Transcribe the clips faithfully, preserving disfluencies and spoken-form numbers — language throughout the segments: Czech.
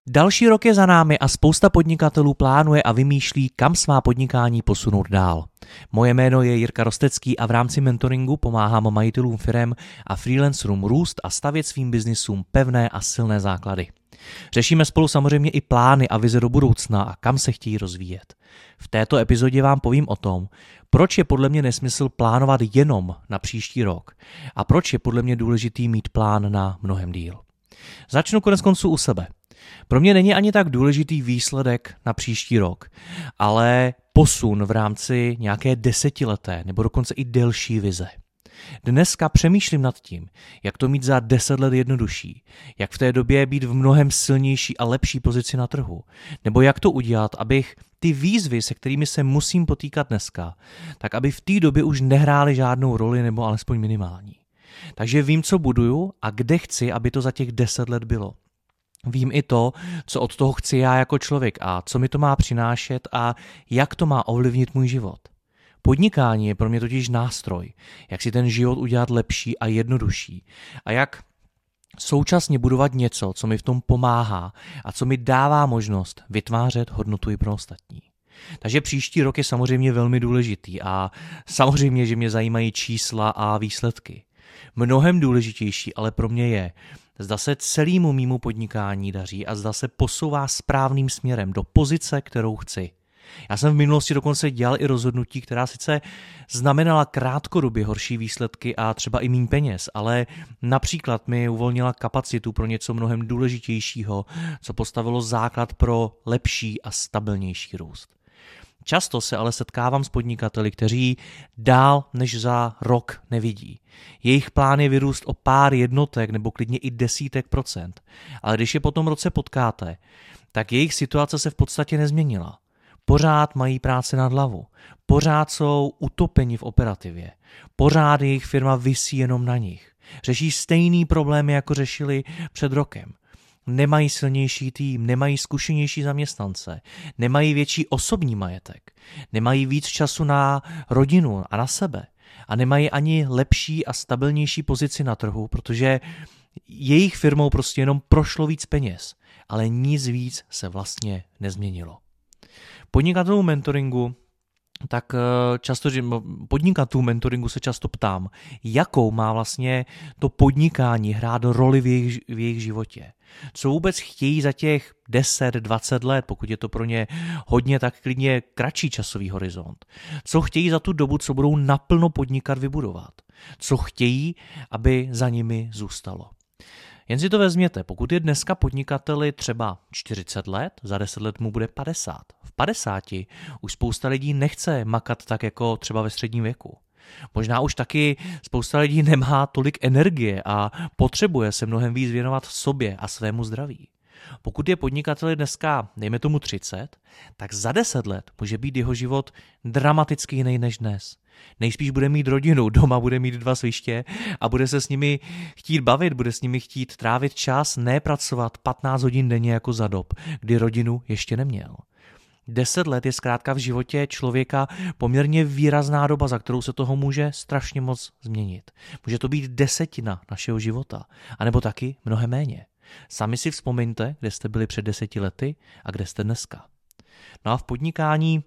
Další rok je za námi a spousta podnikatelů plánuje a vymýšlí, kam svá podnikání posunout dál. Moje jméno je Jirka Rostecký a v rámci mentoringu pomáhám majitelům firem a freelancerům růst a stavět svým biznisům pevné a silné základy. Řešíme spolu samozřejmě i plány a vize do budoucna a kam se chtějí rozvíjet. V této epizodě vám povím o tom, proč je podle mě nesmysl plánovat jenom na příští rok a proč je podle mě důležitý mít plán na mnohem díl. Začnu koneckonců u sebe. Pro mě není ani tak důležitý výsledek na příští rok, ale posun v rámci nějaké desetileté nebo dokonce i delší vize. Dneska přemýšlím nad tím, jak to mít za deset let jednodušší, jak v té době být v mnohem silnější a lepší pozici na trhu, nebo jak to udělat, abych ty výzvy, se kterými se musím potýkat dneska, tak aby v té době už nehrály žádnou roli nebo alespoň minimální. Takže vím, co buduju a kde chci, aby to za těch deset let bylo. Vím i to, co od toho chci já jako člověk a co mi to má přinášet a jak to má ovlivnit můj život. Podnikání je pro mě totiž nástroj, jak si ten život udělat lepší a jednodušší a jak současně budovat něco, co mi v tom pomáhá a co mi dává možnost vytvářet hodnotu i pro ostatní. Takže příští rok je samozřejmě velmi důležitý a samozřejmě, že mě zajímají čísla a výsledky. Mnohem důležitější ale pro mě je, zda se celému mýmu podnikání daří a zda se posouvá správným směrem do pozice, kterou chci. Já jsem v minulosti dokonce dělal i rozhodnutí, která sice znamenala krátkodobě horší výsledky a třeba i méně peněz, ale například mi uvolnila kapacitu pro něco mnohem důležitějšího, co postavilo základ pro lepší a stabilnější růst. Často se ale setkávám s podnikateli, kteří dál než za rok nevidí. Jejich plán je vyrůst o pár jednotek nebo klidně i desítek procent, ale když je po tom roce potkáte, tak jejich situace se v podstatě nezměnila. Pořád mají práce nad hlavu, pořád jsou utopeni v operativě, pořád jejich firma visí jenom na nich. Řeší stejný problémy, jako řešili před rokem. Nemají silnější tým, nemají zkušenější zaměstnance, nemají větší osobní majetek, nemají víc času na rodinu a na sebe a nemají ani lepší a stabilnější pozici na trhu, protože jejich firmou prostě jenom prošlo víc peněz, ale nic víc se vlastně nezměnilo. Podnikatelům mentoringu tak často, že podnikatelům mentoringu se často ptám, jakou má vlastně to podnikání hrát roli v jejich, v jejich životě. Co vůbec chtějí za těch deset, dvacet let, pokud je to pro ně hodně, tak klidně kratší časový horizont. Co chtějí za tu dobu, co budou naplno podnikat, vybudovat. Co chtějí, aby za nimi zůstalo. Jen si to vezměte, pokud je dneska podnikateli třeba čtyřicet let, za deset let mu bude padesát. V padesáti už spousta lidí nechce makat tak jako třeba ve středním věku. Možná už taky spousta lidí nemá tolik energie a potřebuje se mnohem víc věnovat sobě a svému zdraví. Pokud je podnikateli dneska, dejme tomu třicet, tak za deset let může být jeho život dramaticky jiný než dnes. Nejspíš bude mít rodinu, doma bude mít dva sviště a bude se s nimi chtít bavit, bude s nimi chtít trávit čas, ne pracovat patnáct hodin denně jako za dob, kdy rodinu ještě neměl. Deset let je zkrátka v životě člověka poměrně výrazná doba, za kterou se toho může strašně moc změnit. Může to být desetina našeho života, anebo taky mnohem méně. Sami si vzpomeňte, kde jste byli před deseti lety a kde jste dneska. No a v podnikání,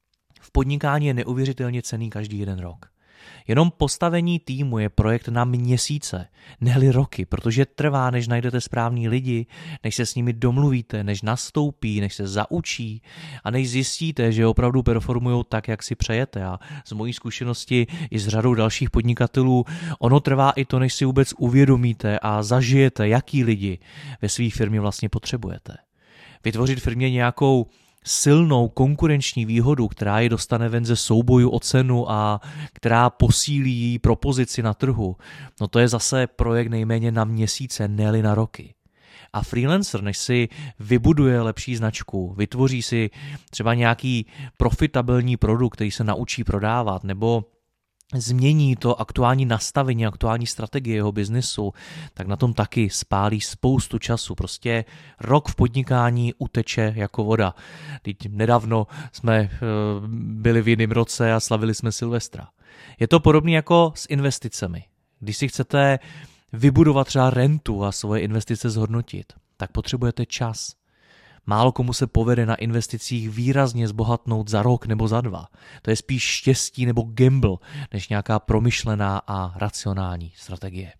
v podnikání je neuvěřitelně cenný každý jeden rok. Jenom postavení týmu je projekt na měsíce, ne-li roky, protože trvá, než najdete správný lidi, než se s nimi domluvíte, než nastoupí, než se zaučí a než zjistíte, že opravdu performujou tak, jak si přejete. A z mojí zkušenosti i s řadou dalších podnikatelů, ono trvá i to, než si vůbec uvědomíte a zažijete, jaký lidi ve své firmě vlastně potřebujete. Vytvořit firmě nějakou silnou konkurenční výhodu, která ji dostane ven ze souboju o cenu a která posílí její propozici na trhu, no to je zase projekt nejméně na měsíce, ne-li na roky. A freelancer, než si vybuduje lepší značku, vytvoří si třeba nějaký profitabilní produkt, který se naučí prodávat, nebo změní to aktuální nastavení, aktuální strategie jeho biznesu, tak na tom taky spálí spoustu času. Prostě rok v podnikání uteče jako voda. Teď nedávno jsme byli v jiném roce a slavili jsme Silvestra. Je to podobné jako s investicemi. Když si chcete vybudovat třeba rentu a svoje investice zhodnotit, tak potřebujete čas. Málo komu se povede na investicích výrazně zbohatnout za rok nebo za dva. To je spíš štěstí nebo gamble, než nějaká promyšlená a racionální strategie.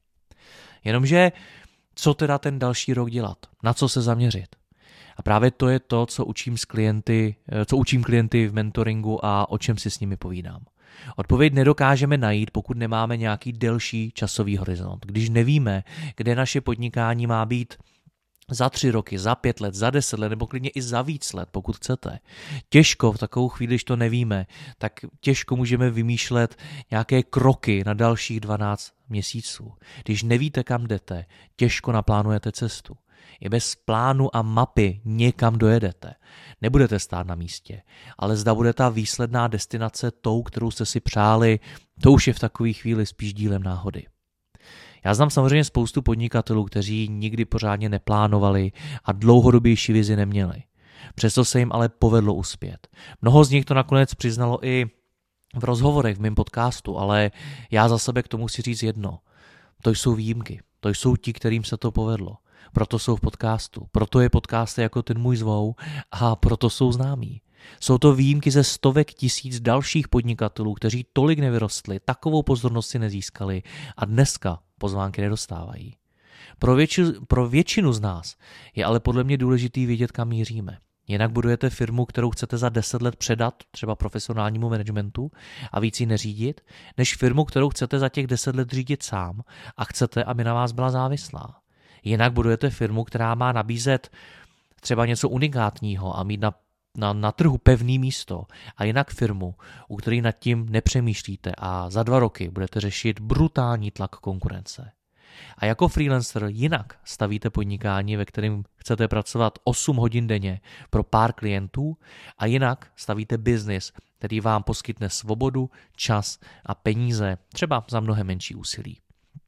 Jenomže co teda ten další rok dělat? Na co se zaměřit? A právě to je to, co učím, s klienty, co učím klienty v mentoringu a o čem si s nimi povídám. Odpověď nedokážeme najít, pokud nemáme nějaký delší časový horizont. Když nevíme, kde naše podnikání má být za tři roky, za pět let, za deset let, nebo klidně i za víc let, pokud chcete. Těžko v takovou chvíli, když to nevíme, tak těžko můžeme vymýšlet nějaké kroky na dalších dvanáct měsíců. Když nevíte, kam jdete, těžko naplánujete cestu. I bez plánu a mapy někam dojedete. Nebudete stát na místě, ale zda bude ta výsledná destinace tou, kterou jste si přáli, to už je v takové chvíli spíš dílem náhody. Já znám samozřejmě spoustu podnikatelů, kteří nikdy pořádně neplánovali a dlouhodobější vizi neměli. Přesto se jim ale povedlo uspět. Mnoho z nich to nakonec přiznalo i v rozhovorech v mém podcastu, ale já za sebe k tomu si říct jedno. To jsou výjimky, to jsou ti, kterým se to povedlo. Proto jsou v podcastu, proto je podcast jako ten můj zvou a proto jsou známí. Jsou to výjimky ze stovek tisíc dalších podnikatelů, kteří tolik nevyrostli, takovou pozornost si nezískali a dneska pozvánky nedostávají. Pro, větši, pro většinu z nás je ale podle mě důležitý vědět, kam míříme. Jinak budujete firmu, kterou chcete za deset let předat třeba profesionálnímu managementu a víc ji neřídit, než firmu, kterou chcete za těch deset let řídit sám a chcete, aby na vás byla závislá. Jinak budujete firmu, která má nabízet třeba něco unikátního a mít na, na, na trhu pevný místo. A jinak firmu, u které nad tím nepřemýšlíte a za dva roky budete řešit brutální tlak konkurence. A jako freelancer jinak stavíte podnikání, ve kterém chcete pracovat osm hodin denně pro pár klientů a jinak stavíte biznis, který vám poskytne svobodu, čas a peníze, třeba za mnohem menší úsilí.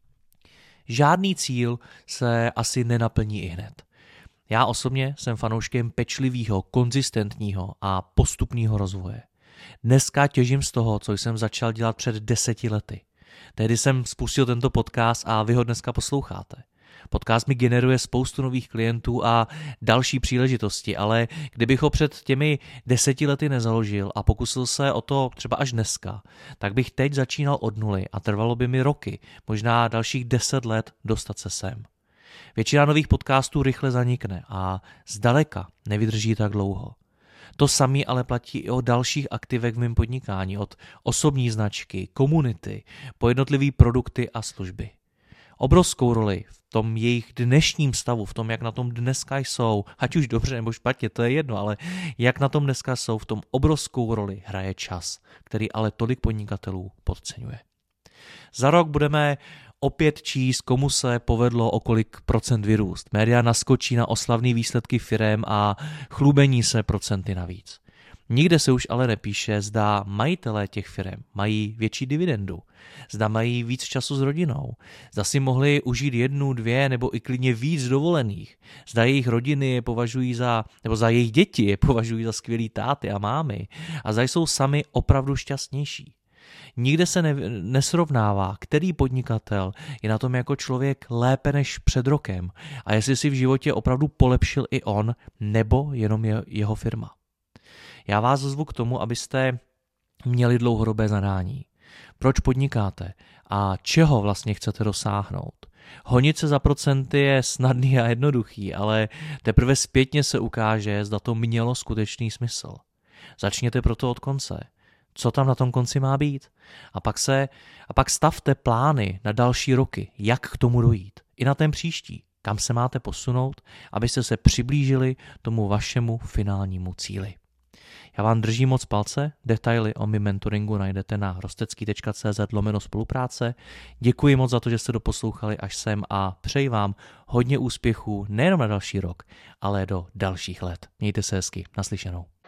Žádný cíl se asi nenaplní ihned. Já osobně jsem fanouškem pečlivého, konzistentního a postupného rozvoje. Dneska těžím z toho, co jsem začal dělat před deseti lety. Tehdy jsem spustil tento podcast a vy ho dneska posloucháte. Podcast mi generuje spoustu nových klientů a další příležitosti, ale kdybych ho před těmi deseti lety nezaložil a pokusil se o to třeba až dneska, tak bych teď začínal od nuly a trvalo by mi roky, možná dalších deset let dostat se sem. Většina nových podcastů rychle zanikne a zdaleka nevydrží tak dlouho. To samé ale platí i o dalších aktivech v mém podnikání, od osobní značky, komunity, po jednotlivé produkty a služby. Obrovskou roli v tom jejich dnešním stavu, v tom, jak na tom dneska jsou, ať už dobře nebo špatně, to je jedno, ale jak na tom dneska jsou, v tom obrovskou roli hraje čas, který ale tolik podnikatelů podceňuje. Za rok budeme opět číst, komu se povedlo o kolik procent vyrůst. Média naskočí na oslavné výsledky firem a chlubení se procenty navíc. Nikde se už ale nepíše, zda majitelé těch firem mají větší dividendu, zda mají víc času s rodinou, zda si mohli užít jednu, dvě nebo i klidně víc dovolených, zda jejich rodiny je považují za, nebo za jejich děti je považují za skvělý táty a mámy a zda jsou sami opravdu šťastnější. Nikde se ne, nesrovnává, který podnikatel je na tom jako člověk lépe než před rokem a jestli si v životě opravdu polepšil i on nebo jenom je, jeho firma. Já vás zvu k tomu, abyste měli dlouhodobé zadání. Proč podnikáte a čeho vlastně chcete dosáhnout? Honit se za procenty je snadný a jednoduchý, ale teprve zpětně se ukáže, zda to mělo skutečný smysl. Začněte proto od konce. Co tam na tom konci má být? A pak se, a pak stavte plány na další roky, jak k tomu dojít. I na ten příští, kam se máte posunout, abyste se přiblížili tomu vašemu finálnímu cíli. Já vám držím moc palce, detaily o mém mentoringu najdete na rostecký tečka cé zet lomeno spolupráce. Děkuji moc za to, že jste doposlouchali až sem a přeji vám hodně úspěchů nejenom na další rok, ale do dalších let. Mějte se hezky, naslyšenou.